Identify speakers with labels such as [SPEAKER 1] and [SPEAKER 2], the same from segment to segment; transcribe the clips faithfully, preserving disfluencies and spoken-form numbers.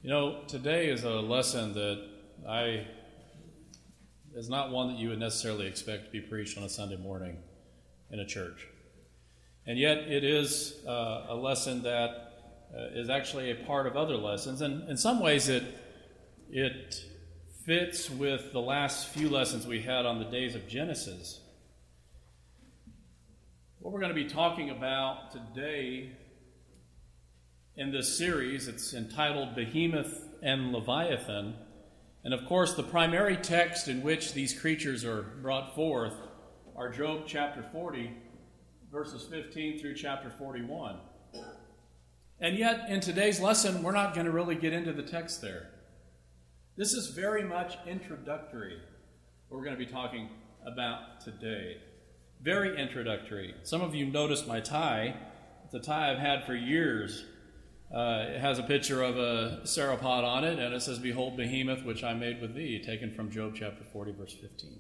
[SPEAKER 1] You know, today is a lesson that I is not one that you would necessarily expect to be preached on a Sunday morning in a church. And yet it is uh, a lesson that uh, is actually a part of other lessons. And in some ways it, it fits with the last few lessons we had on the days of Genesis. What we're going to be talking about today in this series, it's entitled Behemoth and Leviathan. And of course, the primary text in which these creatures are brought forth are Job chapter forty, verses fifteen through chapter forty-one. And yet, in today's lesson, we're not going to really get into the text there. This is very much introductory, what we're going to be talking about today. Very introductory. Some of you noticed my tie. It's a tie I've had for years. Uh, it has a picture of a sauropod on it, and it says, "Behold Behemoth, which I made with thee," taken from Job chapter forty, verse fifteen.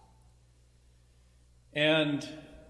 [SPEAKER 1] And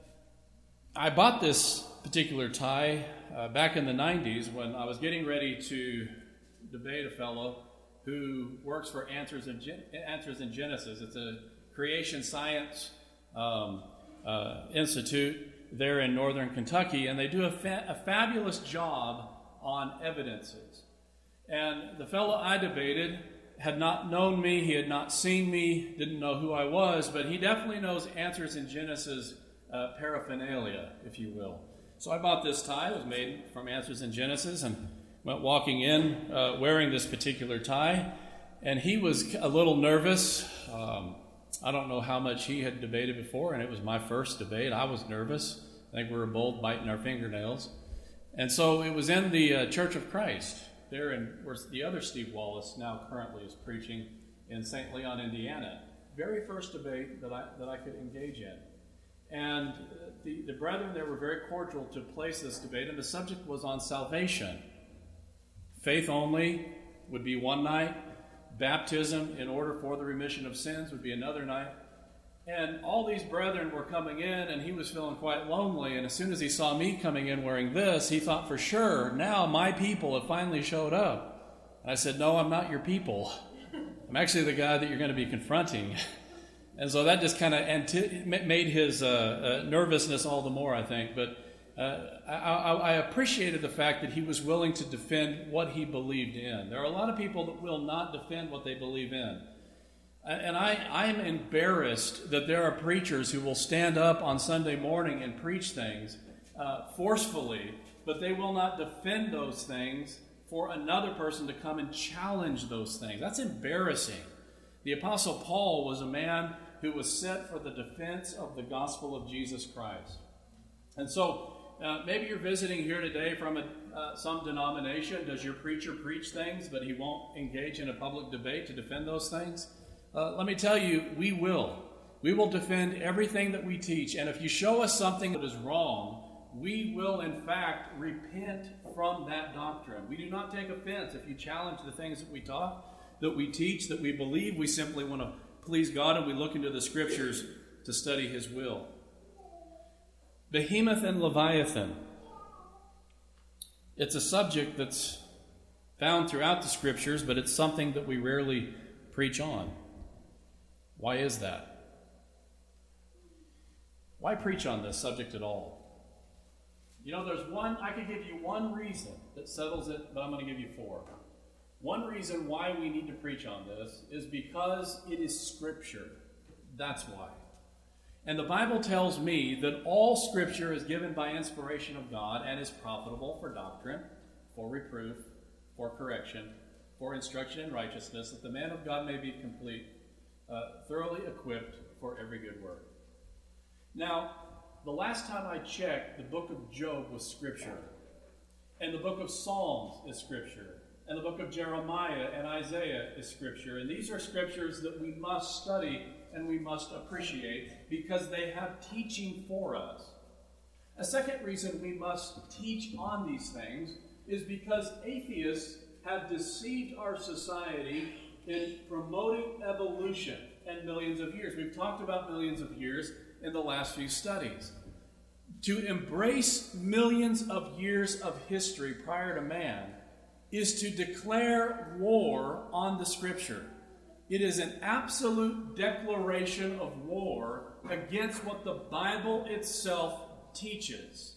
[SPEAKER 1] I bought this particular tie uh, back in the nineties when I was getting ready to debate a fellow who works for Answers in, Gen- Answers in Genesis. It's a creation science um, uh, institute there in northern Kentucky, and they do a, fa- a fabulous job on evidences. And the fellow I debated had not known me, he had not seen me, didn't know who I was, but he definitely knows Answers in Genesis uh, paraphernalia, if you will. So I bought this tie. It was made from Answers in Genesis, and went walking in uh, wearing this particular tie. And he was a little nervous. Um, I don't know how much he had debated before, and it was my first debate. I was nervous. I think we were both biting our fingernails. And so it was in the uh, Church of Christ, there in where the other Steve Wallace now currently is preaching in Saint Leon, Indiana. Very first debate that I that I could engage in. And the, the brethren there were very cordial to place this debate, and the subject was on salvation. Faith only would be one night. Baptism in order for the remission of sins would be another night. And all these brethren were coming in, and he was feeling quite lonely. And as soon as he saw me coming in wearing this, he thought, for sure, now my people have finally showed up. And I said, no, I'm not your people. I'm actually the guy that you're going to be confronting. And so that just kind of anti- made his uh, uh, nervousness all the more, I think. But uh, I, I, I appreciated the fact that he was willing to defend what he believed in. There are a lot of people that will not defend what they believe in. And I, I'm embarrassed that there are preachers who will stand up on Sunday morning and preach things uh, forcefully, but they will not defend those things for another person to come and challenge those things. That's embarrassing. The Apostle Paul was a man who was set for the defense of the gospel of Jesus Christ. And so uh, maybe you're visiting here today from a, uh, some denomination. Does your preacher preach things, but he won't engage in a public debate to defend those things? Uh, let me tell you, we will. We will defend everything that we teach. And if you show us something that is wrong, we will, in fact, repent from that doctrine. We do not take offense if you challenge the things that we taught, that we teach, that we believe. We simply want to please God, and we look into the Scriptures to study His will. Behemoth and Leviathan. It's a subject that's found throughout the Scriptures, but it's something that we rarely preach on. Why is that? Why preach on this subject at all? You know, there's one, I could give you one reason that settles it, but I'm going to give you four. One reason why we need to preach on this is because it is Scripture. That's why. And the Bible tells me that all Scripture is given by inspiration of God and is profitable for doctrine, for reproof, for correction, for instruction in righteousness, that the man of God may be complete, Uh, thoroughly equipped for every good work. Now, the last time I checked, the book of Job was Scripture. And the book of Psalms is Scripture. And the book of Jeremiah and Isaiah is Scripture. And these are Scriptures that we must study and we must appreciate because they have teaching for us. A second reason we must teach on these things is because atheists have deceived our society in promoting evolution and millions of years. We've talked about millions of years in the last few studies. To embrace millions of years of history prior to man is to declare war on the Scripture. It is an absolute declaration of war against what the Bible itself teaches.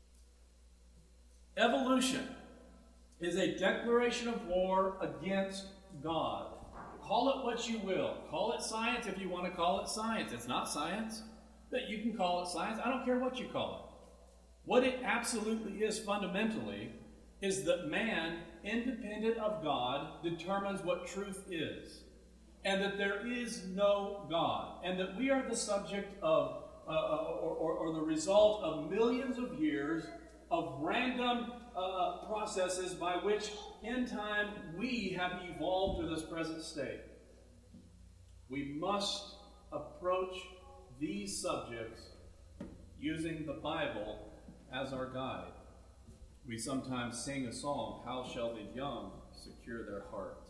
[SPEAKER 1] Evolution is a declaration of war against God. Call it what you will. Call it science if you want to call it science. It's not science, but you can call it science. I don't care what you call it. What it absolutely is fundamentally is that man, independent of God, determines what truth is. And that there is no God. And that we are the subject of, uh, or, or, or the result of millions of years of random uh, processes by which, in time, we have evolved to this present state. We must approach these subjects using the Bible as our guide. We sometimes sing a song, "How shall the young secure their hearts?"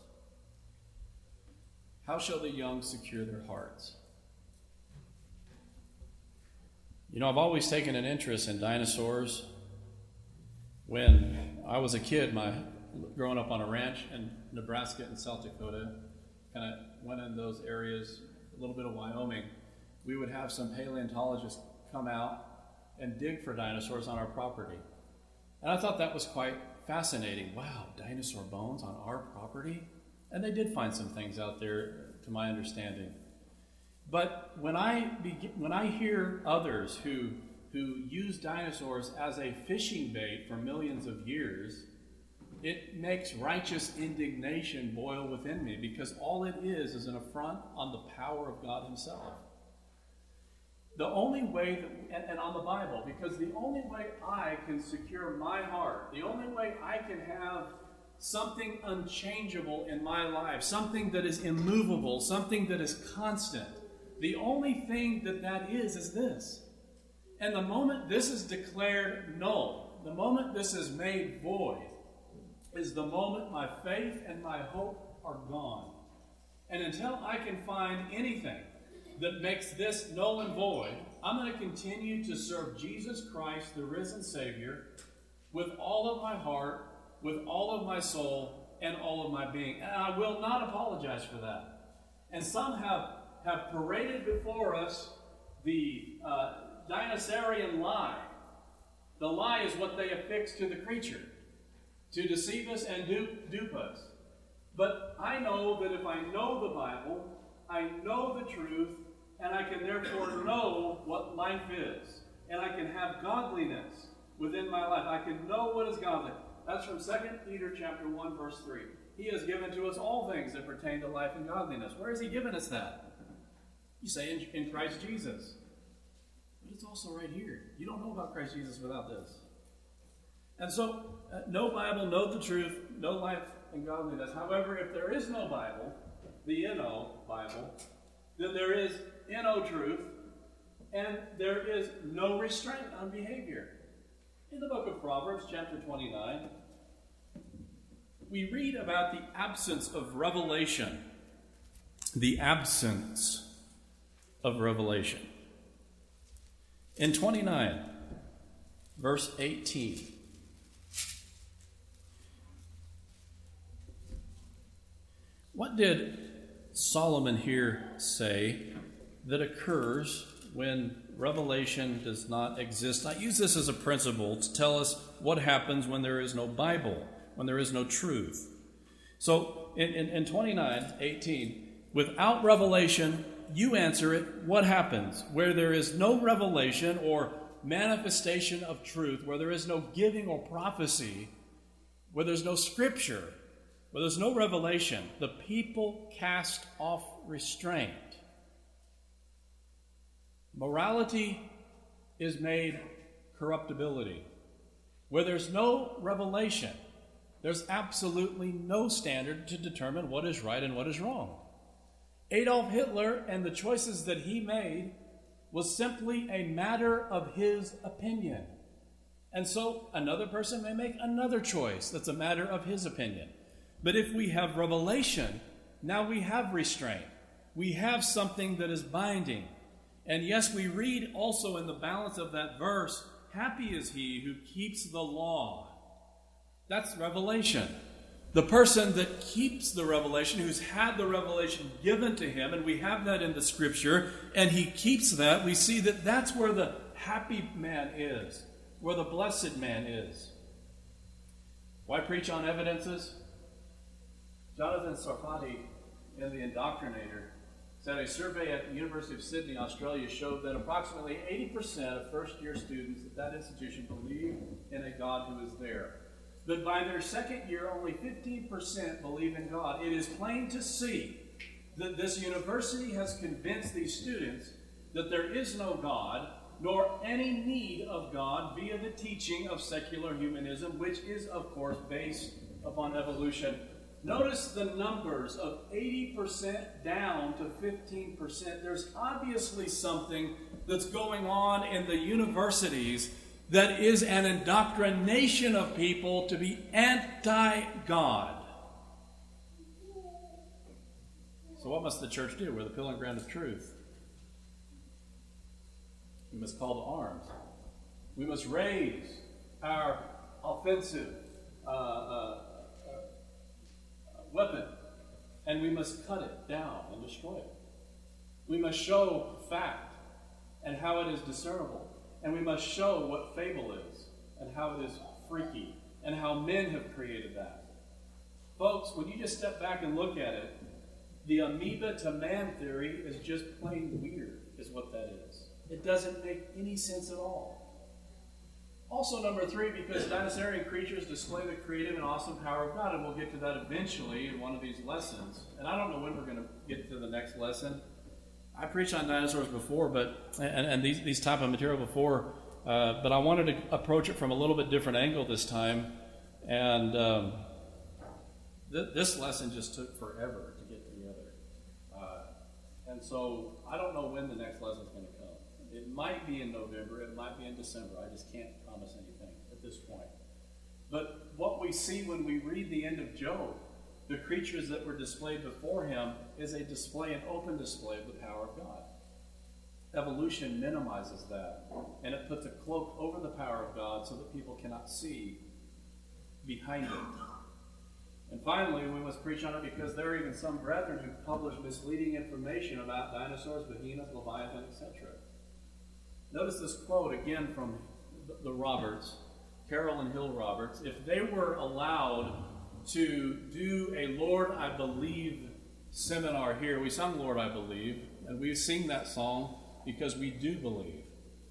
[SPEAKER 1] How shall the young secure their hearts? You know, I've always taken an interest in dinosaurs. When I was a kid, my growing up on a ranch in Nebraska and South Dakota, kind of went in those areas, a little bit of Wyoming, we would have some paleontologists come out and dig for dinosaurs on our property. And I thought that was quite fascinating. Wow, dinosaur bones on our property? And they did find some things out there, to my understanding. But when I begin, when I hear others who who use dinosaurs as a fishing bait for millions of years, it makes righteous indignation boil within me, because all it is is an affront on the power of God Himself. The only way that, and, and on the Bible, because the only way I can secure my heart, the only way I can have something unchangeable in my life, something that is immovable, something that is constant, the only thing that that is, is this. And the moment this is declared null, the moment this is made void, is the moment my faith and my hope are gone. And until I can find anything that makes this null and void, I'm going to continue to serve Jesus Christ, the risen Savior, with all of my heart, with all of my soul, and all of my being. And I will not apologize for that. And some have, have paraded before us the uh, dinosaurian lie. The lie is what they affix to the creature, to deceive us and dupe, dupe us. But I know that if I know the Bible, I know the truth, and I can therefore know what life is. And I can have godliness within my life. I can know what is godly. That's from Second Peter chapter one, verse three. He has given to us all things that pertain to life and godliness. Where has He given us that? You say in, in Christ Jesus. But it's also right here. You don't know about Christ Jesus without this. And so, uh, no Bible, know the truth, no life and godliness. However, if there is no Bible, the N O Bible, then there is N O truth, and there is no restraint on behavior. In the book of Proverbs, chapter twenty-nine, we read about the absence of revelation. The absence of revelation. In twenty-nine, verse eighteen, what did Solomon here say that occurs when revelation does not exist? I use this as a principle to tell us what happens when there is no Bible, when there is no truth. So in, in, in twenty-nine eighteen, without revelation, you answer it, what happens? Where there is no revelation or manifestation of truth, where there is no giving or prophecy, where there's no scripture, where there's no revelation, the people cast off restraint. Morality is made corruptibility. Where there's no revelation, there's absolutely no standard to determine what is right and what is wrong. Adolf Hitler and the choices that he made was simply a matter of his opinion. And so another person may make another choice that's a matter of his opinion. But if we have revelation, now we have restraint. We have something that is binding. And yes, we read also in the balance of that verse, happy is he who keeps the law. That's revelation. The person that keeps the revelation, who's had the revelation given to him, and we have that in the Scripture, and he keeps that, we see that that's where the happy man is, where the blessed man is. Why preach on evidences? Jonathan Sarfati, in The Indoctrinator, said a survey at the University of Sydney, Australia, showed that approximately eighty percent of first-year students at that institution believe in a God who is there. But by their second year, only fifteen percent believe in God. It is plain to see that this university has convinced these students that there is no God, nor any need of God via the teaching of secular humanism, which is, of course, based upon evolution. Notice the numbers of eighty percent down to fifteen percent. There's obviously something that's going on in the universities that is an indoctrination of people to be anti-God. So what must the church do? We're the pillar and ground of truth. We must call to arms. We must raise our offensive uh, uh, weapon, and we must cut it down and destroy it. We must show fact and how it is discernible, and we must show what fable is and how it is freaky and how men have created that. Folks, when you just step back and look at it, the amoeba to man theory is just plain weird, is what that is. It doesn't make any sense at all. Also, number three, because dinosaurian creatures display the creative and awesome power of God, and we'll get to that eventually in one of these lessons. And I don't know when we're going to get to the next lesson. I preached on dinosaurs before, but and, and these, these type of material before, uh, but I wanted to approach it from a little bit different angle this time. And um, th- this lesson just took forever to get together. Uh, and so I don't know when the next lesson is going to come. It might be in November, it might be in December. I just can't promise anything at this point. But what we see when we read the end of Job, the creatures that were displayed before him, is a display, an open display of the power of God. Evolution minimizes that, and it puts a cloak over the power of God so that people cannot see behind it. And finally, we must preach on it because there are even some brethren who publish misleading information about dinosaurs, behemoth, leviathan, et cetera. Notice this quote again from the Roberts, Carol and Hill Roberts. If they were allowed to do a Lord, I Believe seminar here, we sung Lord, I Believe, and we sing that song because we do believe.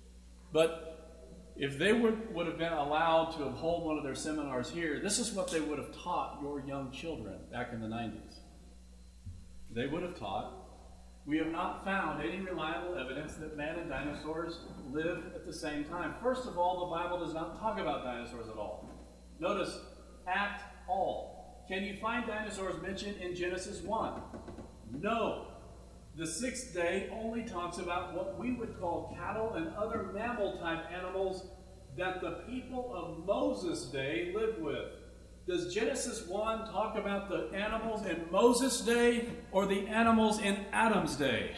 [SPEAKER 1] But if they would, would have been allowed to hold one of their seminars here, this is what they would have taught your young children back in the nineties. They would have taught, we have not found any reliable evidence that man and dinosaurs lived at the same time. First of all, the Bible does not talk about dinosaurs at all. Notice, at all. Can you find dinosaurs mentioned in Genesis one? No. The sixth day only talks about what we would call cattle and other mammal-type animals that the people of Moses' day lived with. Does Genesis one talk about the animals in Moses' day or the animals in Adam's day?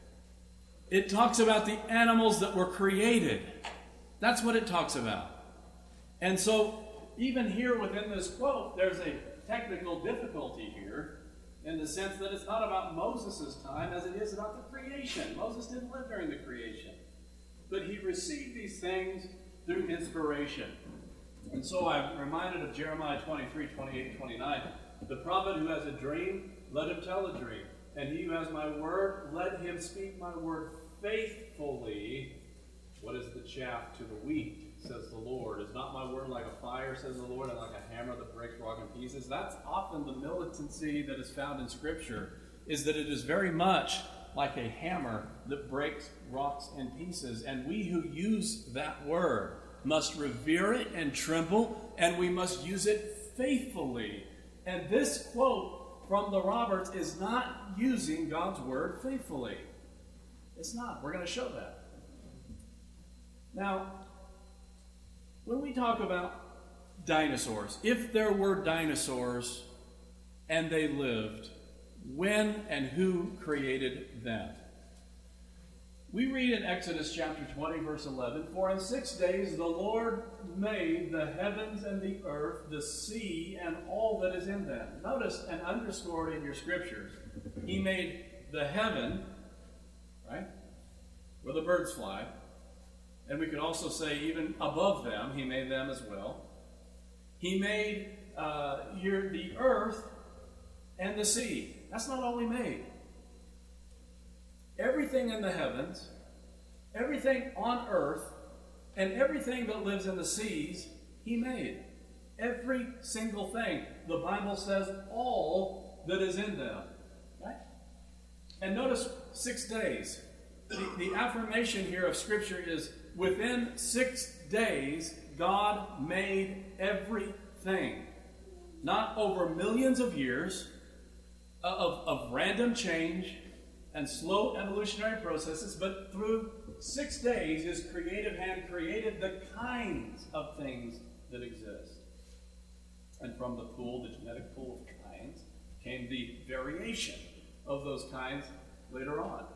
[SPEAKER 1] It talks about the animals that were created. That's what it talks about. And so, even here within this quote, there's a technical difficulty here in the sense that it's not about Moses' time as it is about the creation. Moses didn't live during the creation. But he received these things through inspiration. And so I'm reminded of Jeremiah twenty-three, twenty-eight, twenty-nine. The prophet who has a dream, let him tell a dream. And he who has my word, let him speak my word faithfully. What is the chaff to the wheat, says the Lord? Is not my word like a fire, says the Lord, and like a hammer that breaks rock in pieces? That's often the militancy that is found in Scripture, is that it is very much like a hammer that breaks rocks in pieces. And we who use that word must revere it and tremble, and we must use it faithfully. And this quote from the Roberts is not using God's word faithfully. It's not. We're going to show that. Now, when we talk about dinosaurs, if there were dinosaurs and they lived, when and who created them? We read in Exodus chapter twenty, verse eleven, "For in six days the Lord made the heavens and the earth, the sea, and all that is in them." Notice and underscored in your scriptures, He made the heaven, right, where the birds fly. And we could also say even above them, He made them as well. He made uh, here the earth and the sea. That's not all He made. Everything in the heavens, everything on earth, and everything that lives in the seas, He made. Every single thing. The Bible says all that is in them. Right? And notice six days. The, the affirmation here of Scripture is within six days, God made everything. Not over millions of years of, of random change and slow evolutionary processes, but through six days His creative hand created the kinds of things that exist. And from the pool, the genetic pool of kinds, came the variation of those kinds later on.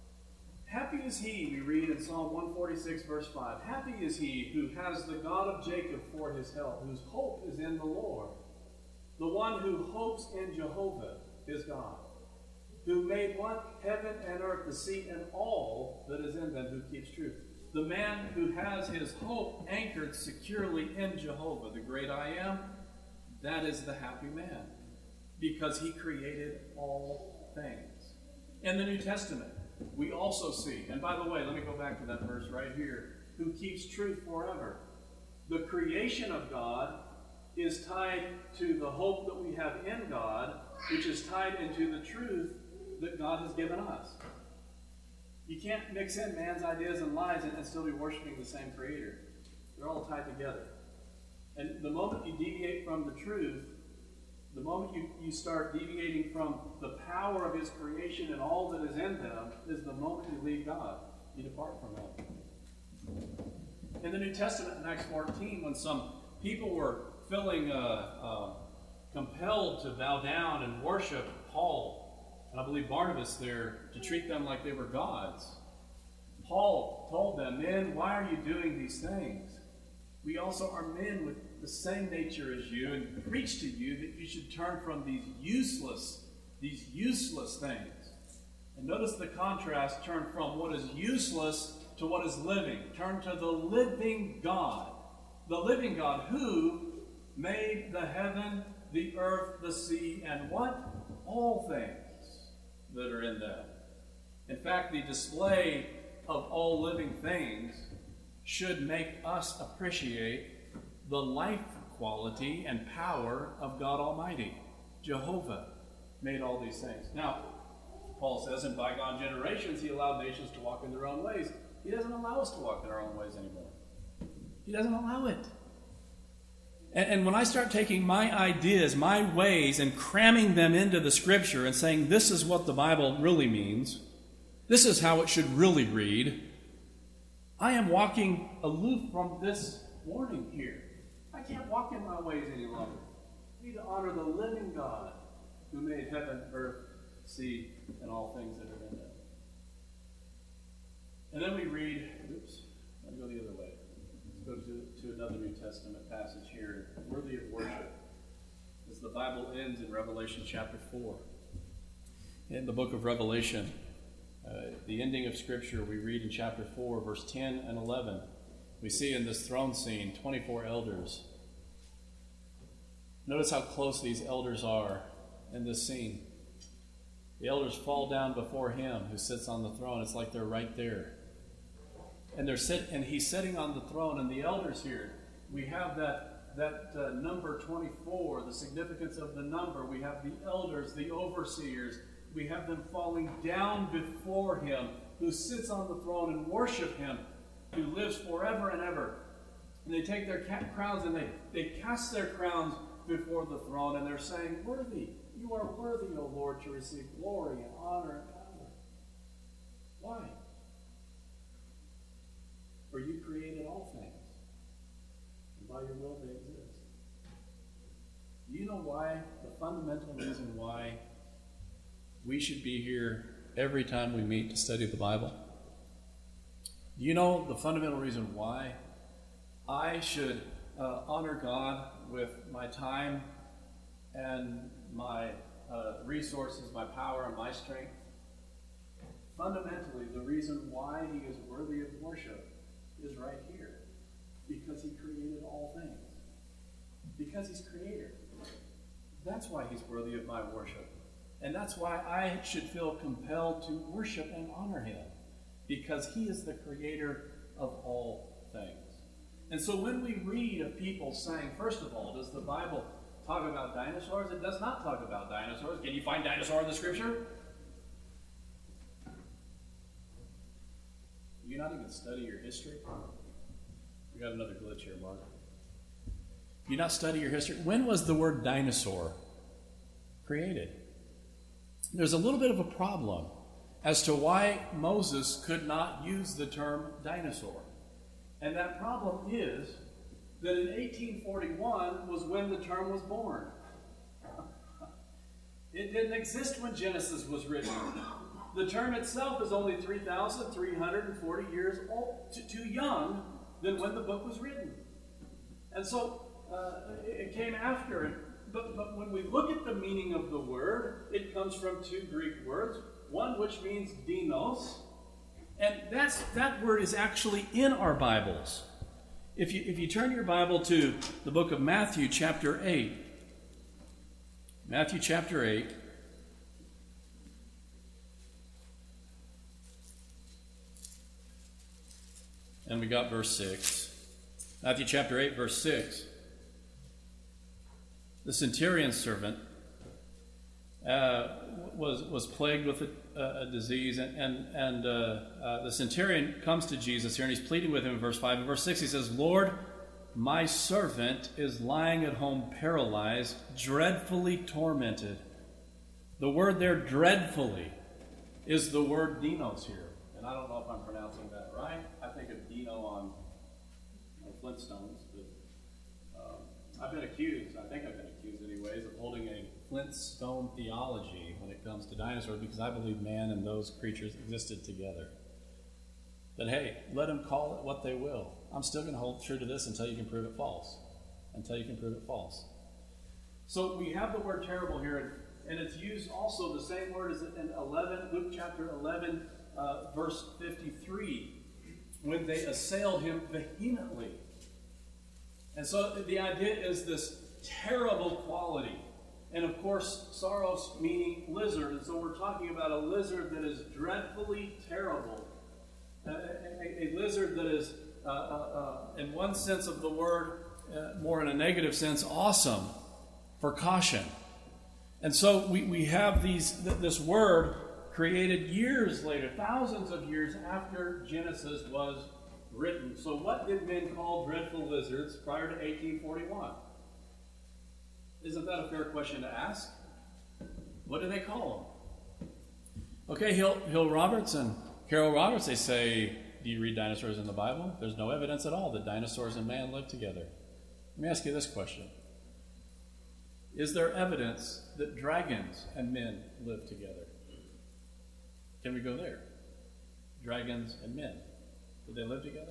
[SPEAKER 1] Happy is he, we read in Psalm one forty-six, verse five, happy is he who has the God of Jacob for his help, whose hope is in the Lord, the one who hopes in Jehovah, his God, who made what? Heaven and earth, the sea, and all that is in them, who keeps truth. The man who has his hope anchored securely in Jehovah, the great I Am, that is the happy man, because he created all things. In the New Testament, we also see, and by the way, let me go back to that verse right here, who keeps truth forever. The creation of God is tied to the hope that we have in God, which is tied into the truth that God has given us. You can't mix in man's ideas and lies and, and still be worshiping the same Creator. They're all tied together. And the moment you deviate from the truth, the moment you, you start deviating from the power of His creation and all that is in them, is the moment you leave God. You depart from Him. In the New Testament, in Acts fourteen, when some people were feeling uh, uh, compelled to bow down and worship Paul, and I believe Barnabas there, to treat them like they were gods, Paul told them, men, why are you doing these things? We also are men with the same nature as you, and preach to you that you should turn from these useless, these useless things. And notice the contrast, turn from what is useless to what is living. Turn to the living God. The living God who made the heaven, the earth, the sea, and what? All things that are in them. In fact, the display of all living things should make us appreciate the life quality and power of God Almighty. Jehovah made all these things. Now, Paul says in bygone generations He allowed nations to walk in their own ways. He doesn't allow us to walk in our own ways anymore. He doesn't allow it. And, and when I start taking my ideas, my ways, and cramming them into the Scripture and saying this is what the Bible really means, this is how it should really read, I am walking aloof from this warning here. I can't walk in my ways any longer. I need to honor the living God who made heaven, earth, sea, and all things that are in them. And then we read, oops, let me go the other way. Let's go to, to another New Testament passage here, worthy of worship, as the Bible ends in Revelation chapter four. In the book of Revelation, uh, the ending of Scripture, we read in chapter four, verse ten and eleven. We see in this throne scene twenty-four elders. Notice how close these elders are in this scene. The elders fall down before Him who sits on the throne. It's like they're right there. And they're sit, and He's sitting on the throne, and the elders here, we have that, that uh, number twenty-four, the significance of the number. We have the elders, the overseers. We have them falling down before Him who sits on the throne and worship Him, who lives forever and ever. And they take their crowns and they, they cast their crowns before the throne, and they're saying, worthy, you are worthy, O Lord, to receive glory and honor and power. Why? For you created all things, and by your will they exist. Do you know why? The fundamental reason why we should be here every time we meet to study the Bible? Do you know the fundamental reason why I should uh, honor God with my time and my uh, resources, my power, and my strength? Fundamentally, the reason why he is worthy of worship is right here. Because he created all things. Because he's creator. That's why he's worthy of my worship. And that's why I should feel compelled to worship and honor him. Because he is the creator of all things. And so when we read of people saying, first of all, does the Bible talk about dinosaurs? It does not talk about dinosaurs. Can you find dinosaur in the scripture? Do you not even study your history? We got another glitch here, Mark. Do you not study your history? When was the word dinosaur created? There's a little bit of a problem as to why Moses could not use the term dinosaur. And that problem is that in eighteen forty-one was when the term was born. It didn't exist when Genesis was written. The term itself is only three thousand three hundred forty years old, too young than when the book was written. And so uh, it came after it. But, but when we look at the meaning of the word, it comes from two Greek words. One which means dinos. And that's, that word is actually in our Bibles. If you, if you turn your Bible to the book of Matthew chapter eight. Matthew chapter eight. And we got verse six. Matthew chapter eight, verse six. The centurion's servant uh, was was plagued with a, a disease, and and, and uh, uh, the centurion comes to Jesus here, and he's pleading with him in verse five. In verse six, he says, "Lord, my servant is lying at home paralyzed, dreadfully tormented." The word there, dreadfully, is the word dinos here. And I don't know if I'm pronouncing that right. I think of Dino on, on Flintstones, but um, I've been accused, I think I've been accused anyways, of holding a Flintstone theology when it comes to dinosaurs, because I believe man and those creatures existed together. But hey, let them call it what they will. I'm still going to hold true to this until you can prove it false. Until you can prove it false. So we have the word terrible here, and it's used also, the same word as in eleven, Luke chapter eleven, uh, verse fifty-three, when they assailed him vehemently. And so the idea is this terrible quality. And of course, Saros meaning lizard. And so we're talking about a lizard that is dreadfully terrible. A, a, a lizard that is, uh, uh, uh, in one sense of the word, uh, more in a negative sense, awesome, for caution. And so we, we have these th- this word created years later, thousands of years after Genesis was written. So what did men call dreadful lizards prior to eighteen forty-one? Isn't that a fair question to ask? What do they call them? Okay, Hill, Hill Roberts and Carol Roberts, they say, do you read dinosaurs in the Bible? There's no evidence at all that dinosaurs and man lived together. Let me ask you this question. Is there evidence that dragons and men lived together? Can we go there? Dragons and men. Did they live together?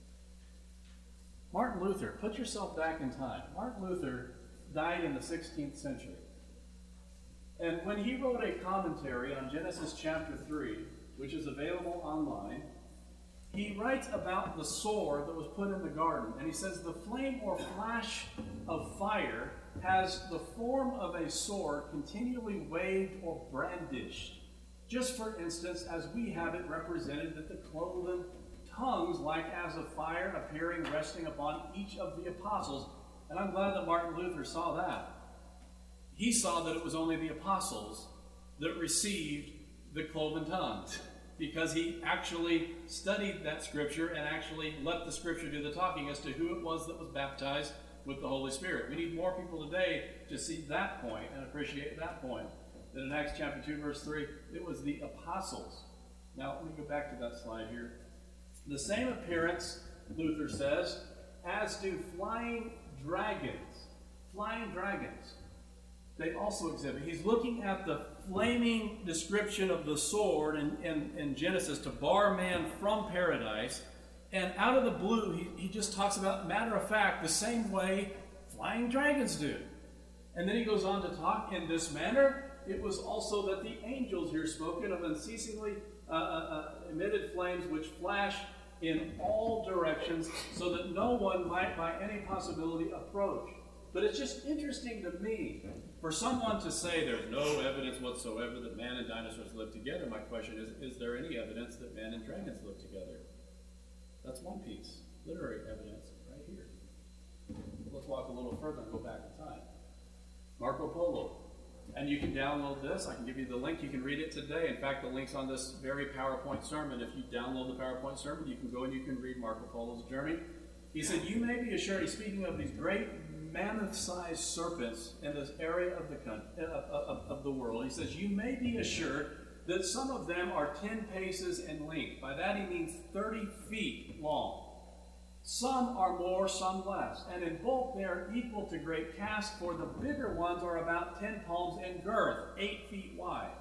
[SPEAKER 1] Martin Luther, put yourself back in time. Martin Luther died in the sixteenth century. And when he wrote a commentary on Genesis chapter three, which is available online, he writes about the sword that was put in the garden. And he says, the flame or flash of fire has the form of a sword continually waved or brandished. Just for instance, as we have it represented, that the cloven tongues like as of fire appearing, resting upon each of the apostles. And I'm glad that Martin Luther saw that. He saw that it was only the apostles that received the cloven tongues, because he actually studied that scripture and actually let the scripture do the talking as to who it was that was baptized with the Holy Spirit. We need more people today to see that point and appreciate that point. That in Acts chapter two, verse three, it was the apostles. Now, let me go back to that slide here. The same appearance, Luther says, as do flying dragons. Flying dragons. They also exhibit. He's looking at the flaming description of the sword in, in, in Genesis to bar man from paradise. And out of the blue, he, he just talks about, matter of fact, the same way flying dragons do. And then he goes on to talk in this manner. It was also that the angels here spoken of unceasingly uh, uh, emitted flames which flash in all directions so that no one might by any possibility approach. But it's just interesting to me for someone to say there's no evidence whatsoever that man and dinosaurs lived together. My question is, is there any evidence that man and dragons lived together? That's one piece. Literary evidence right here. Let's walk a little further and go back in time. Marco Polo. And you can download this. I can give you the link. You can read it today. In fact, the link's on this very PowerPoint sermon. If you download the PowerPoint sermon, you can go and you can read Marco Polo's journey. He said, you may be assured, he's speaking of these great mammoth-sized serpents in this area of the country, of, of, of the world. He says, you may be assured that some of them are ten paces in length. By that he means thirty feet long. Some are more, some less. And in bulk they are equal to great cast, for the bigger ones are about ten palms in girth, eight feet wide.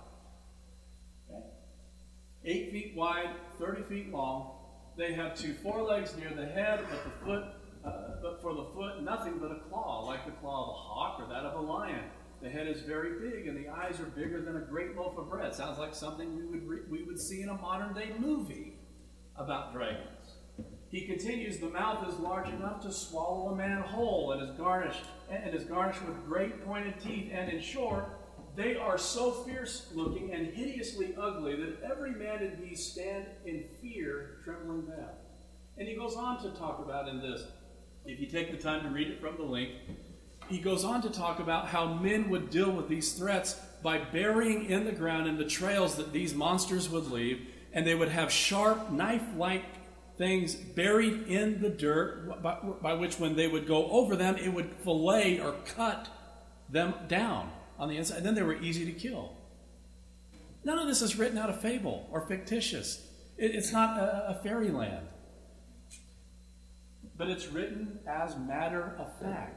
[SPEAKER 1] Okay? Eight feet wide, thirty feet long. They have two forelegs near the head, but the foot, uh, but for the foot, nothing but a claw, like the claw of a hawk or that of a lion. The head is very big, and the eyes are bigger than a great loaf of bread. Sounds like something we would re- we would see in a modern-day movie about dragons. He continues, the mouth is large enough to swallow a man whole, and is garnished and is garnished with great pointed teeth. And in short, they are so fierce-looking and hideously ugly that every man and beast stand in fear, trembling down. And he goes on to talk about in this, if you take the time to read it from the link, he goes on to talk about how men would deal with these threats by burying in the ground in the trails that these monsters would leave, and they would have sharp, knife-like things buried in the dirt, by, by which when they would go over them, it would fillet or cut them down on the inside, and then they were easy to kill. None of this is written out of fable or fictitious. It, it's not a, a fairyland. But it's written as matter of fact.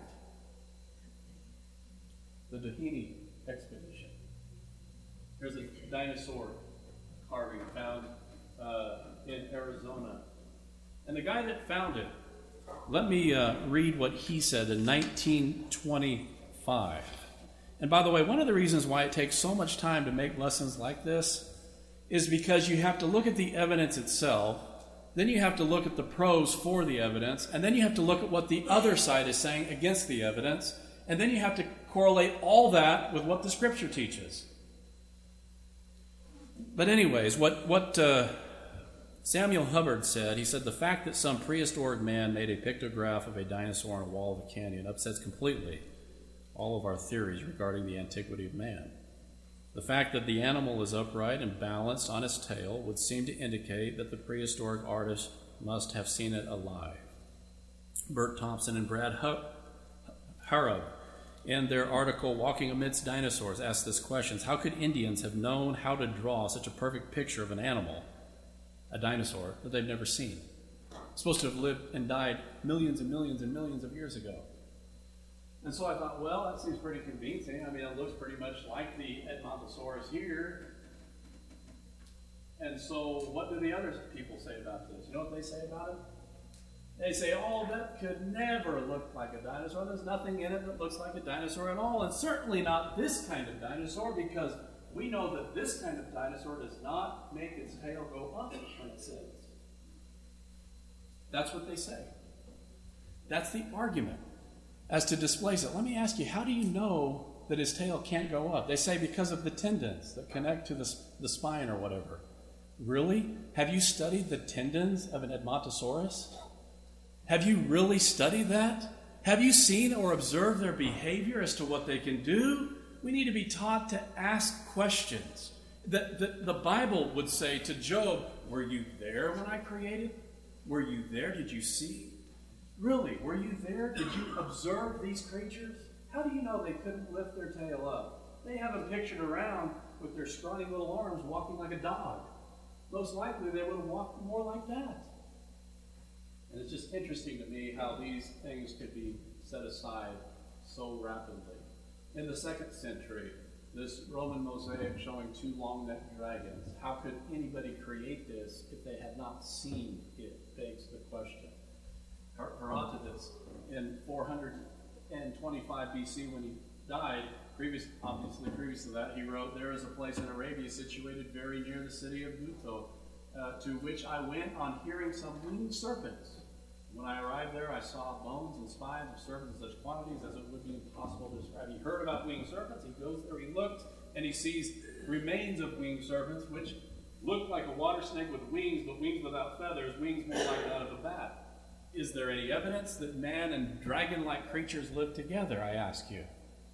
[SPEAKER 1] The Doheny expedition. Here's a dinosaur carving found uh, in Arizona. And the guy that found it, let me uh, read what he said in nineteen twenty-five. And by the way, one of the reasons why it takes so much time to make lessons like this is because you have to look at the evidence itself, then you have to look at the pros for the evidence, and then you have to look at what the other side is saying against the evidence, and then you have to correlate all that with what the Scripture teaches. But anyways, what, what uh, Samuel Hubbard said, he said, the fact that some prehistoric man made a pictograph of a dinosaur on a wall of a canyon upsets completely all of our theories regarding the antiquity of man. The fact that the animal is upright and balanced on its tail would seem to indicate that the prehistoric artist must have seen it alive. Bert Thompson and Brad Harrub, in their article, Walking Amidst Dinosaurs, asked this question: how could Indians have known how to draw such a perfect picture of an animal, a dinosaur, that they've never seen? It's supposed to have lived and died millions and millions and millions of years ago. And so I thought, well, that seems pretty convincing. I mean, it looks pretty much like the Edmontosaurus here. And so what do the other people say about this? You know what they say about it? They say, oh, that could never look like a dinosaur. There's nothing in it that looks like a dinosaur at all, and certainly not this kind of dinosaur, because we know that this kind of dinosaur does not make its tail go up when it sits. That's what they say. That's the argument as to displace it. Let me ask you, how do you know that his tail can't go up? They say because of the tendons that connect to the, the spine or whatever. Really? Have you studied the tendons of an Edmontosaurus? Have you really studied that? Have you seen or observed their behavior as to what they can do? We need to be taught to ask questions. The, the, the Bible would say to Job, were you there when I created? Were you there? Did you see? Really, were you there? Did you observe these creatures? How do you know they couldn't lift their tail up? They have them pictured around with their scrawny little arms walking like a dog. Most likely they would have walked more like that. And it's just interesting to me how these things could be set aside so rapidly. In the second century, this Roman mosaic showing two long-necked dragons, how could anybody create this if they had not seen it? begs the question. Her- Herodotus, in four hundred twenty-five B C, when he died, previous, obviously previous to that, he wrote, "There is a place in Arabia situated very near the city of Buto, uh, to which I went on hearing some winged serpents. When I arrived there, I saw bones and spines of serpents in such quantities as it would be impossible to describe." He heard about winged serpents. He goes there, he looks, and he sees remains of winged serpents, which look like a water snake with wings, but wings without feathers, wings more like that of a bat. Is there any evidence that man and dragon-like creatures live together, I ask you?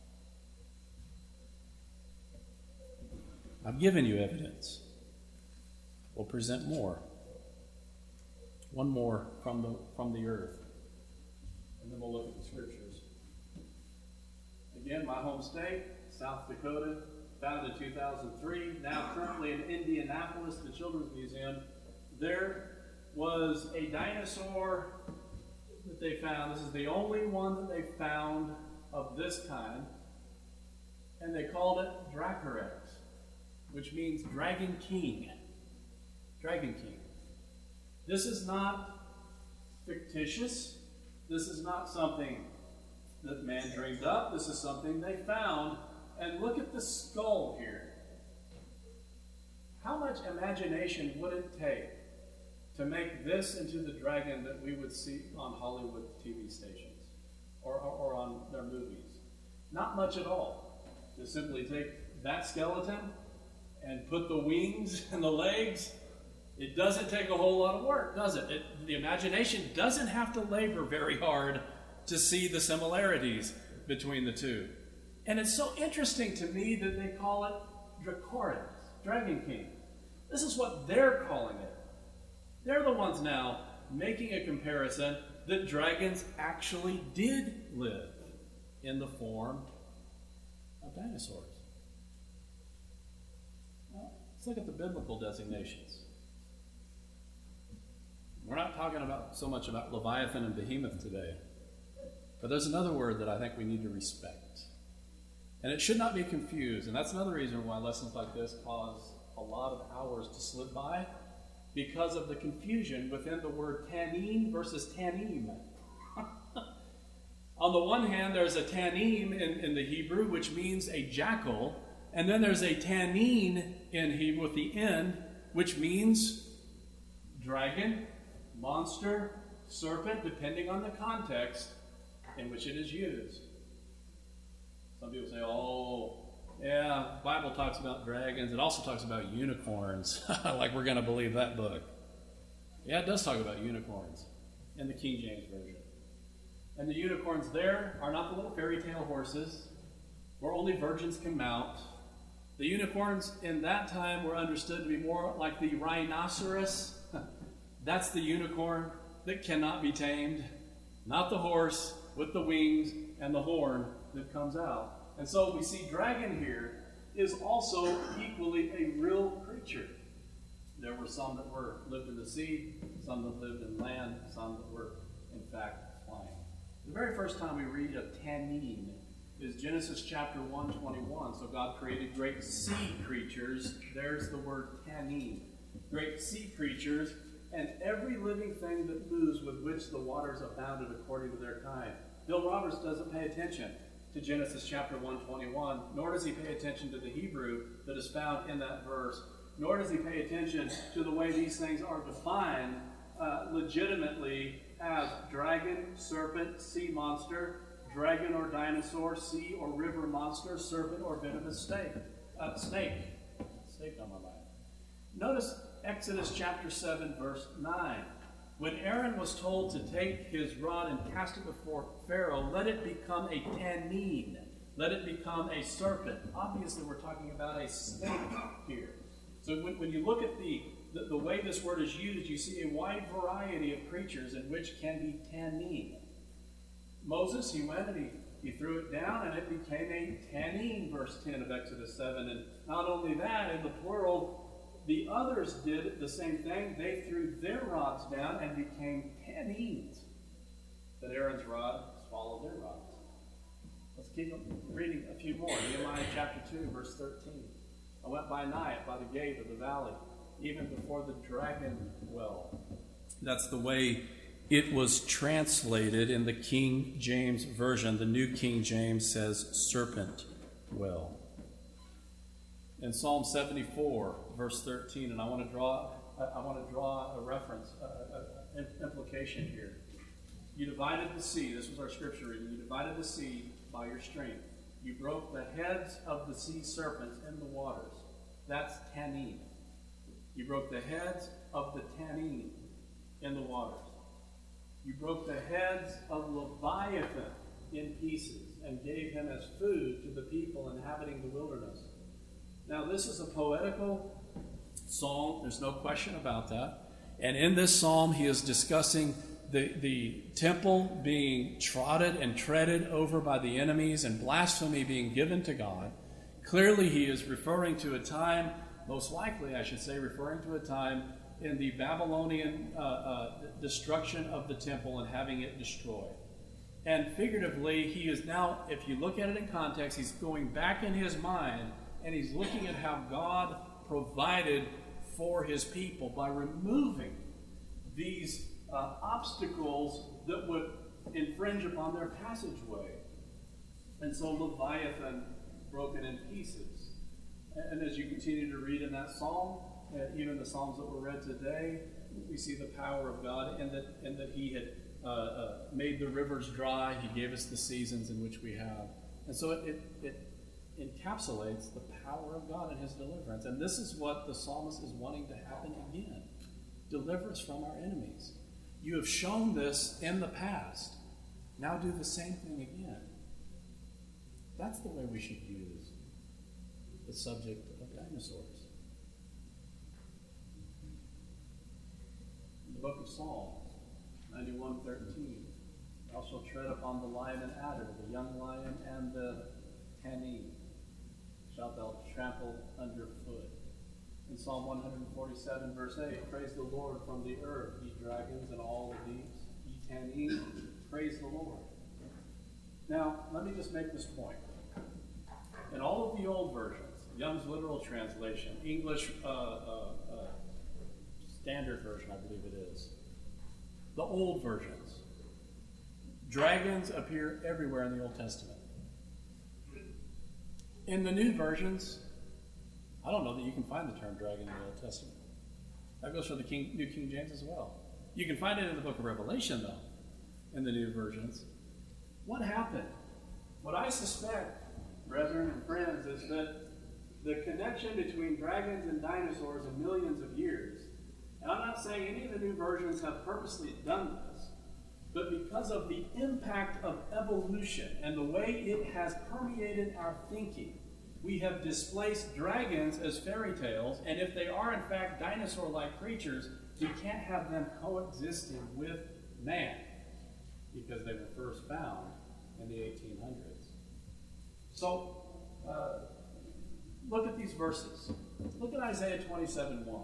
[SPEAKER 1] I've given you evidence. We'll present more. One more from the from the earth. And then we'll look at the scriptures. Again, my home state, South Dakota, founded in two thousand three, now currently in Indianapolis, the Children's Museum. There was a dinosaur that they found. This is the only one that they found of this kind. And they called it Dracorex, which means Dragon King. Dragon King. This is not fictitious. This is not something that man dreamed up. This is something they found. And look at the skull here. How much imagination would it take to make this into the dragon that we would see on Hollywood T V stations or, or, or on their movies? Not much at all. To simply take that skeleton and put the wings and the legs. It doesn't take a whole lot of work, does it? it? The imagination doesn't have to labor very hard to see the similarities between the two. And it's so interesting to me that they call it Dracorex, Dragon King. This is what they're calling it. They're the ones now making a comparison that dragons actually did live in the form of dinosaurs. Well, let's look at the biblical designations. We're not talking about so much about Leviathan and Behemoth today, but there's another word that I think we need to respect. And it should not be confused, and that's another reason why lessons like this cause a lot of hours to slip by, because of the confusion within the word tannin versus tanim. On the one hand, there's a tanim in, in the Hebrew, which means a jackal, and then there's a tannin in Hebrew with the end, which means dragon, monster, serpent, depending on the context in which it is used. Some people say, oh, yeah, the Bible talks about dragons. It also talks about unicorns, like we're going to believe that book. Yeah, it does talk about unicorns in the King James Version. And the unicorns there are not the little fairy tale horses where only virgins can mount. The unicorns in that time were understood to be more like the rhinoceros. That's the unicorn that cannot be tamed, not the horse with the wings and the horn that comes out. And so we see dragon here is also equally a real creature. There were some that were lived in the sea, some that lived in land, some that were, in fact, flying. The very first time we read of tannin is Genesis chapter one twenty-one. So God created great sea creatures. There's the word tannin. Great sea creatures, and every living thing that moves with which the waters abounded according to their kind. Bill Roberts doesn't pay attention to Genesis chapter one twenty-one, nor does he pay attention to the Hebrew that is found in that verse, nor does he pay attention to the way these things are defined uh, legitimately as dragon, serpent, sea monster, dragon or dinosaur, sea or river monster, serpent or venomous snake. Uh, snake. Snake on my mind. Notice Exodus chapter seven, verse nine. When Aaron was told to take his rod and cast it before Pharaoh, let it become a tannin. Let it become a serpent. Obviously, we're talking about a snake here. So when, when you look at the, the, the way this word is used, you see a wide variety of creatures in which can be tannin. Moses, he went and he, he threw it down, and it became a tannin, verse ten of Exodus seven. And not only that, in the plural, the others did the same thing. They threw their rods down and became tannins. But Aaron's rod swallowed their rods. Let's keep reading a few more. Nehemiah chapter two, verse thirteen. I went by night by the gate of the valley, even before the dragon well. That's the way it was translated in the King James Version. The New King James says serpent well. In Psalm seventy-four, verse thirteen, and I want to draw, I want to draw a reference, an implication here. You divided the sea. This was our scripture reading. You divided the sea by your strength. You broke the heads of the sea serpents in the waters. That's Tanin. You broke the heads of the Tanin in the waters. You broke the heads of Leviathan in pieces and gave him as food to the people inhabiting the wilderness. Now, this is a poetical psalm. There's no question about that. And in this psalm, he is discussing the, the temple being trodden and treaded over by the enemies and blasphemy being given to God. Clearly, he is referring to a time, most likely, I should say, referring to a time in the Babylonian uh, uh, destruction of the temple and having it destroyed. And figuratively, he is now, if you look at it in context, he's going back in his mind and he's looking at how God provided for his people by removing these uh, obstacles that would infringe upon their passageway. And so Leviathan broken in pieces. And as you continue to read in that psalm, uh, even the psalms that were read today, we see the power of God in that, in that he had uh, uh, made the rivers dry. He gave us the seasons in which we have. And so it, it, it encapsulates the power of God and his deliverance. And this is what the psalmist is wanting to happen again. Deliver us from our enemies. You have shown this in the past. Now do the same thing again. That's the way we should view this, the subject of dinosaurs. In the book of Psalms, ninety-one thirteen, thou shalt tread upon the lion and adder, the young lion and the Tanin shalt thou trample underfoot. In Psalm one forty-seven, verse eight, praise the Lord from the earth, ye dragons and all the deeps, ye Tanin, praise the Lord. Now, let me just make this point. In all of the old versions, Young's Literal Translation, English uh, uh, uh, Standard Version, I believe it is, the old versions, dragons appear everywhere in the Old Testament. In the new versions, I don't know that you can find the term dragon in the Old Testament. That goes for the King, New King James as well. You can find it in the book of Revelation, though, in the new versions. What happened? What I suspect, brethren and friends, is that the connection between dragons and dinosaurs in millions of years, and I'm not saying any of the new versions have purposely done this, but because of the impact of evolution and the way it has permeated our thinking, we have displaced dragons as fairy tales, and if they are in fact dinosaur-like creatures, we can't have them coexisting with man because they were first found in the eighteen hundreds. So, uh, look at these verses. Look at Isaiah twenty-seven one.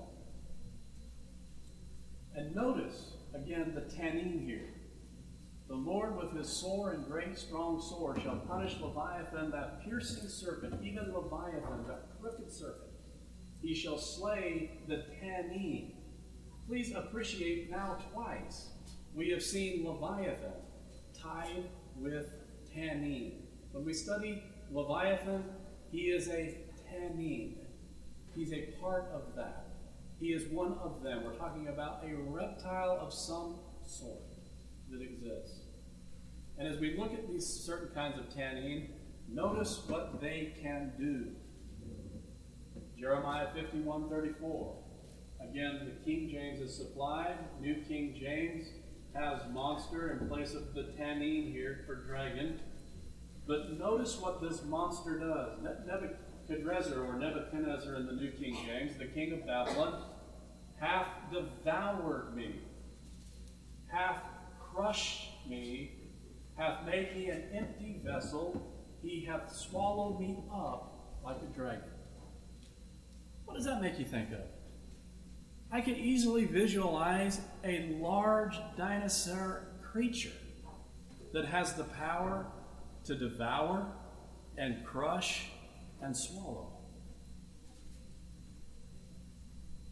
[SPEAKER 1] And notice, again, the Tanin here. The Lord with his sore and great strong sword shall punish Leviathan, that piercing serpent, even Leviathan, that crooked serpent. He shall slay the Tanin. Please appreciate now twice we have seen Leviathan tied with Tanin. When we study Leviathan, he is a Tanin. He's a part of that. He is one of them. We're talking about a reptile of some sort that exists. And as we look at these certain kinds of Tanin, notice what they can do. Jeremiah fifty-one thirty-four. Again, the King James is supplied. New King James has monster in place of the Tanin here for dragon. But notice what this monster does. Nebuchadnezzar, or Nebuchadnezzar in the New King James, the king of Babylon, hath devoured me, hath crushed me, hath made me an empty vessel, he hath swallowed me up like a dragon. What does that make you think of? I can easily visualize a large dinosaur creature that has the power to devour and crush and swallow.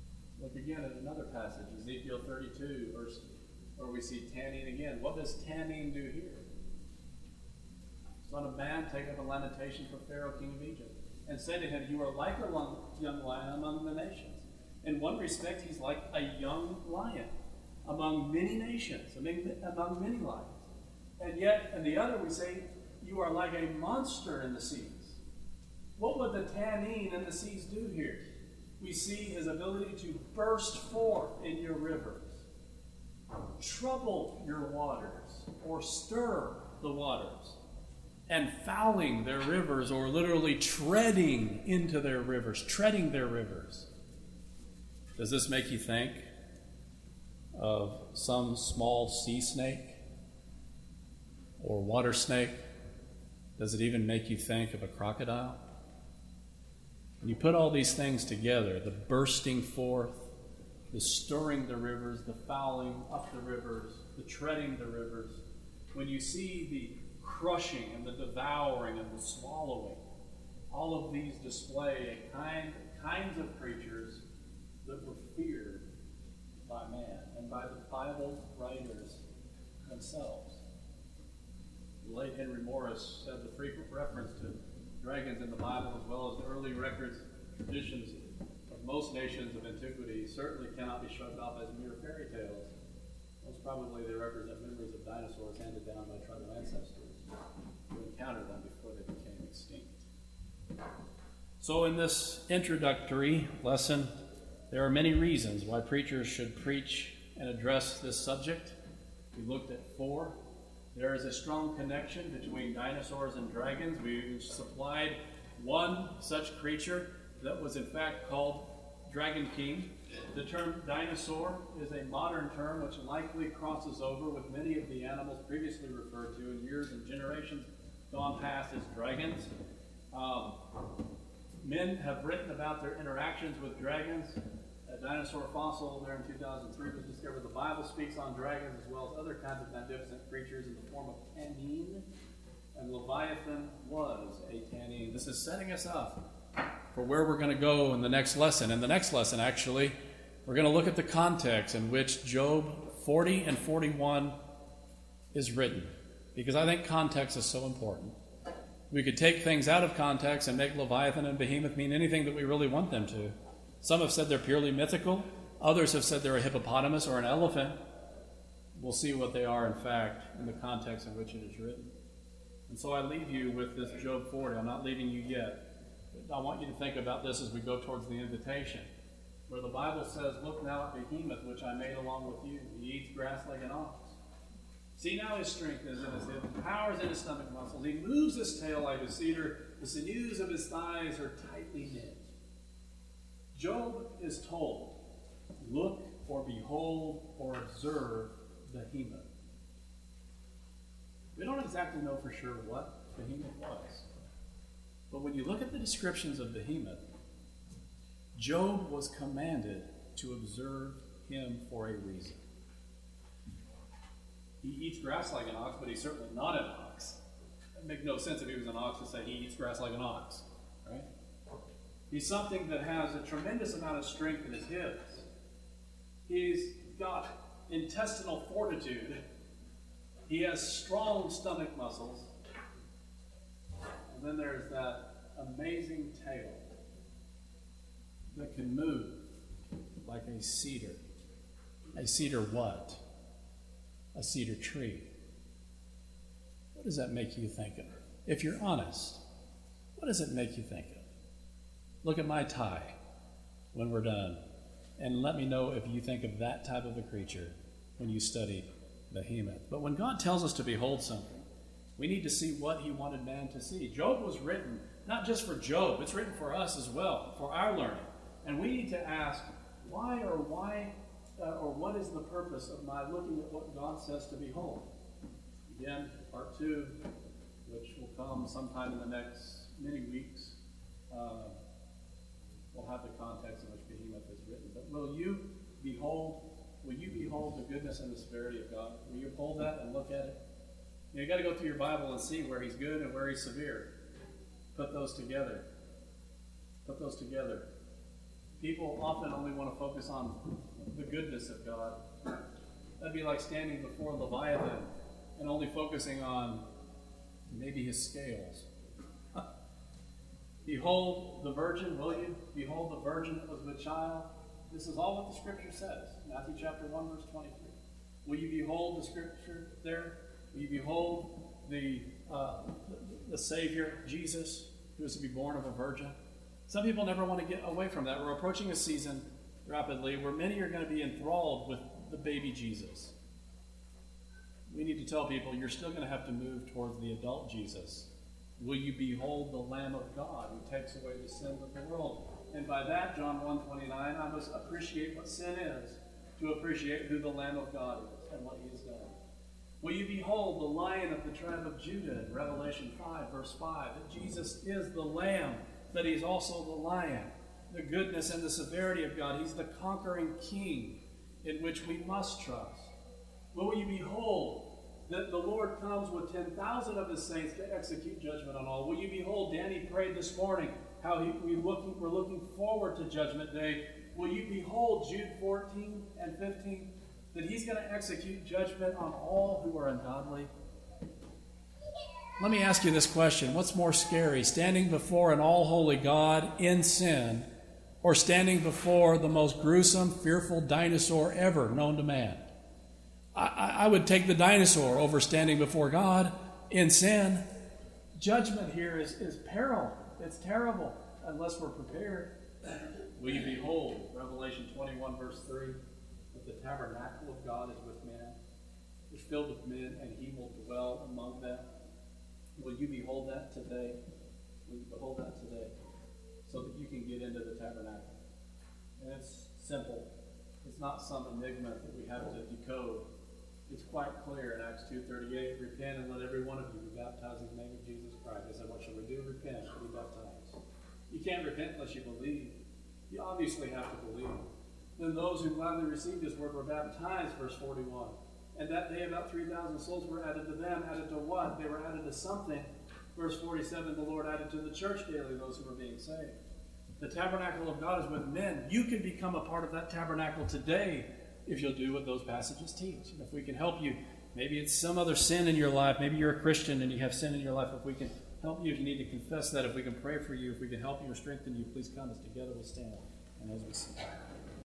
[SPEAKER 1] Look again at another passage, Ezekiel thirty-two, verse, where we see Tannin again. What does Tannin do here? Son of man, take up a lamentation for Pharaoh, king of Egypt, and say to him, you are like a young lion among the nations. In one respect, he's like a young lion among many nations, among many lions. And yet, in the other, we say, you are like a monster in the seas. What would the Tannin in the seas do here? We see his ability to burst forth in your rivers, trouble your waters, or stir the waters, and fouling their rivers, or literally treading into their rivers, treading their rivers. Does this make you think of some small sea snake or water snake? Does it even make you think of a crocodile? When you put all these things together, the bursting forth, the stirring the rivers, the fouling up the rivers, the treading the rivers, when you see the crushing and the devouring and the swallowing, all of these display a kind, kinds of creatures that were feared by man and by the Bible writers themselves. The late Henry Morris said the frequent reference to dragons in the Bible, as well as the early records, traditions of most nations of antiquity, certainly cannot be shrugged off as mere fairy tales. Most probably they represent memories of dinosaurs handed down by tribal ancestors who encountered them before they became extinct. So in this introductory lesson, there are many reasons why preachers should preach and address this subject. We looked at four. There is a strong connection between dinosaurs and dragons. We supplied one such creature that was in fact called Dragon King. The term dinosaur is a modern term which likely crosses over with many of the animals previously referred to in years and generations gone past as dragons. Um, men have written about their interactions with dragons. A dinosaur fossil there in two thousand three was discovered. The Bible speaks on dragons as well as other kinds of magnificent creatures in the form of Tannin, and Leviathan was a Tannin. This is setting us up for where we're going to go in the next lesson. In the next lesson, actually, we're going to look at the context in which Job forty and forty-one is written, because I think context is so important. We could take things out of context and make Leviathan and Behemoth mean anything that we really want them to. Some have said they're purely mythical. Others have said they're a hippopotamus or an elephant. We'll see what they are, in fact, in the context in which it is written. And so I leave you with this Job forty. I'm not leaving you yet. But I want you to think about this as we go towards the invitation, where the Bible says, look now at Behemoth, which I made along with you. He eats grass like an ox. See now his strength is in his hip, and power is in his stomach muscles. He moves his tail like a cedar. The sinews of his thighs are tightly knit. Job is told, look or behold or observe Behemoth. We don't exactly know for sure what Behemoth was. But when you look at the descriptions of Behemoth, Job was commanded to observe him for a reason. He eats grass like an ox, but he's certainly not an ox. It would make no sense if he was an ox to say he eats grass like an ox, right? He's something that has a tremendous amount of strength in his hips. He's got intestinal fortitude. He has strong stomach muscles. And then there's that amazing tail that can move like a cedar. A cedar what? A cedar tree. What does that make you think of? If you're honest, what does it make you think of? Look at my tie when we're done, and let me know if you think of that type of a creature when you study Behemoth. But when God tells us to behold something, we need to see what he wanted man to see. Job was written not just for Job, it's written for us as well, for our learning. And we need to ask, why or why uh, or what is the purpose of my looking at what God says to behold? Again, part two, which will come sometime in the next many weeks, uh, we'll have the context in which Behemoth is written. But will you behold, will you behold the goodness and the severity of God? Will you hold that and look at it? You know, you got to go through your Bible and see where he's good and where he's severe. Put those together. Put those together. People often only want to focus on the goodness of God. That'd be like standing before Leviathan and only focusing on maybe his scales. Behold the virgin, will you? Behold the virgin that was with child. This is all what the Scripture says. Matthew chapter one, verse twenty-three. Will you behold the Scripture there? Will you behold the, uh, the, the Savior, Jesus, who is to be born of a virgin? Some people never want to get away from that. We're approaching a season rapidly where many are going to be enthralled with the baby Jesus. We need to tell people you're still going to have to move towards the adult Jesus. Will you behold the Lamb of God who takes away the sins of the world? And by that, John one twenty-nine, I must appreciate what sin is to appreciate who the Lamb of God is and what he has done. Will you behold the Lion of the tribe of Judah in Revelation five, verse five, that Jesus is the Lamb, but he's also the Lion. The goodness and the severity of God. He's the conquering King in which we must trust. Will you behold that the Lord comes with ten thousand of his saints to execute judgment on all? Will you behold, Danny prayed this morning, how he, we looking, we're looking forward to Judgment Day. Will you behold, Jude fourteen and fifteen, that he's going to execute judgment on all who are ungodly? Let me ask you this question. What's more scary, standing before an all-holy God in sin, or standing before the most gruesome, fearful dinosaur ever known to man? I, I would take the dinosaur over standing before God in sin. Judgment here is, is peril. It's terrible unless we're prepared. Will you behold, Revelation twenty-one, verse three, that the tabernacle of God is with men, is filled with men, and he will dwell among them. Will you behold that today? Will you behold that today so that you can get into the tabernacle? And it's simple. It's not some enigma that we have to decode. It's quite clear in Acts two thirty-eight, repent and let every one of you be baptized in the name of Jesus Christ. They said, what shall we do? Repent and be baptized. You can't repent unless you believe. You obviously have to believe. Then those who gladly received his word were baptized, verse forty-one. And that day about three thousand souls were added to them. Added to what? They were added to something. Verse forty-seven, the Lord added to the church daily those who were being saved. The tabernacle of God is with men. You can become a part of that tabernacle today if you'll do what those passages teach. And if we can help you, maybe it's some other sin in your life. Maybe you're a Christian and you have sin in your life. If we can help you, if you need to confess that, if we can pray for you, if we can help you or strengthen you, please come as together we stand and as we sing.